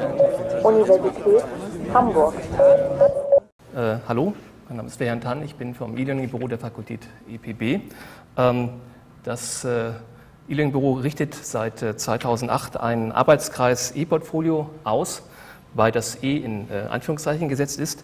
Universität Hamburg. Hallo, mein Name ist Ferhan Tan, ich bin vom E-Learning-Büro der Fakultät EPB. Das E-Learning-Büro richtet seit 2008 einen Arbeitskreis E-Portfolio aus, wobei das E in Anführungszeichen gesetzt ist.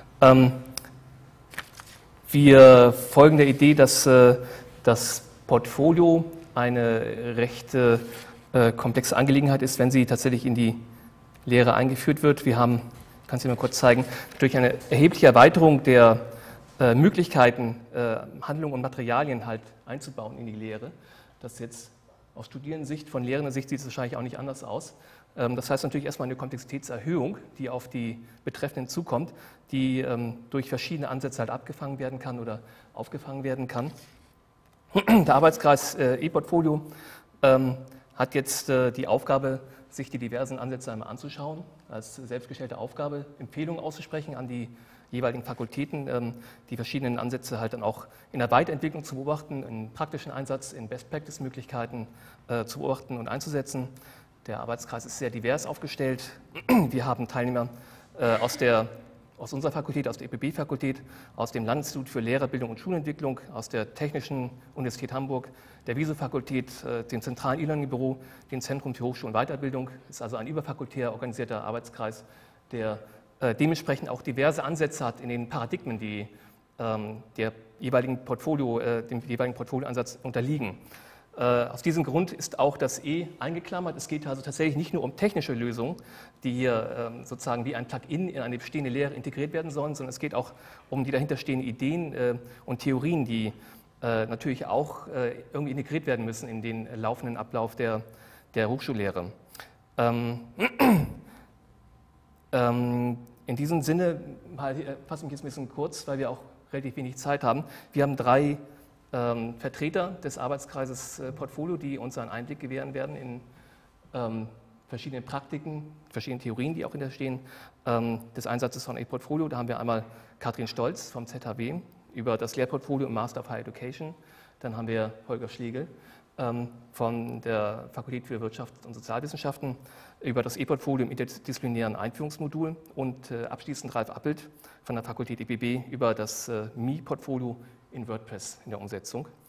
Wir folgen der Idee, dass das Portfolio eine recht komplexe Angelegenheit ist, wenn sie tatsächlich in die Lehre eingeführt wird. Wir haben, ich kann es Ihnen mal kurz zeigen, durch eine erhebliche Erweiterung der Möglichkeiten, Handlungen und Materialien halt einzubauen in die Lehre. Das jetzt aus Studierendensicht, von Lehrendensicht sieht es wahrscheinlich auch nicht anders aus. Das heißt natürlich erstmal eine Komplexitätserhöhung, die auf die Betreffenden zukommt, die durch verschiedene Ansätze halt abgefangen werden kann oder aufgefangen werden kann. Der Arbeitskreis E-Portfolio hat jetzt die Aufgabe, sich die diversen Ansätze einmal anzuschauen, als selbstgestellte Aufgabe Empfehlungen auszusprechen an die jeweiligen Fakultäten, die verschiedenen Ansätze halt dann auch in der Weiterentwicklung zu beobachten, in praktischen Einsatz, in Best-Practice-Möglichkeiten zu beobachten und einzusetzen. Der Arbeitskreis ist sehr divers aufgestellt. Wir haben Teilnehmer aus unserer Fakultät, aus der EPB-Fakultät, aus dem Landesinstitut für Lehrerbildung und Schulentwicklung, aus der Technischen Universität Hamburg, der WISO-Fakultät, dem zentralen E-Learning-Büro, dem Zentrum für Hochschul- und Weiterbildung. Das ist also ein überfakultär organisierter Arbeitskreis, der dementsprechend auch diverse Ansätze hat in den Paradigmen, die dem jeweiligen Portfolioansatz unterliegen. Aus diesem Grund ist auch das E eingeklammert. Es geht also tatsächlich nicht nur um technische Lösungen, die hier sozusagen wie ein Plugin in eine bestehende Lehre integriert werden sollen, sondern es geht auch um die dahinterstehenden Ideen und Theorien, die natürlich auch irgendwie integriert werden müssen in den laufenden Ablauf der Hochschullehre. In diesem Sinne fasse ich mich jetzt ein bisschen kurz, weil wir auch relativ wenig Zeit haben. Wir haben 3 Vertreter des Arbeitskreises Portfolio, die uns einen Einblick gewähren werden in verschiedene Praktiken, verschiedene Theorien, die auch hinterstehen, des Einsatzes von E-Portfolio. Da haben wir einmal Katrin Stolz vom ZHW über das Lehrportfolio im Master of Higher Education. Dann haben wir Holger Schlegel von der Fakultät für Wirtschaft und Sozialwissenschaften über das E-Portfolio im interdisziplinären Einführungsmodul und abschließend Ralf Appelt von der Fakultät EPB über das Mi-Portfolio in WordPress in der Umsetzung.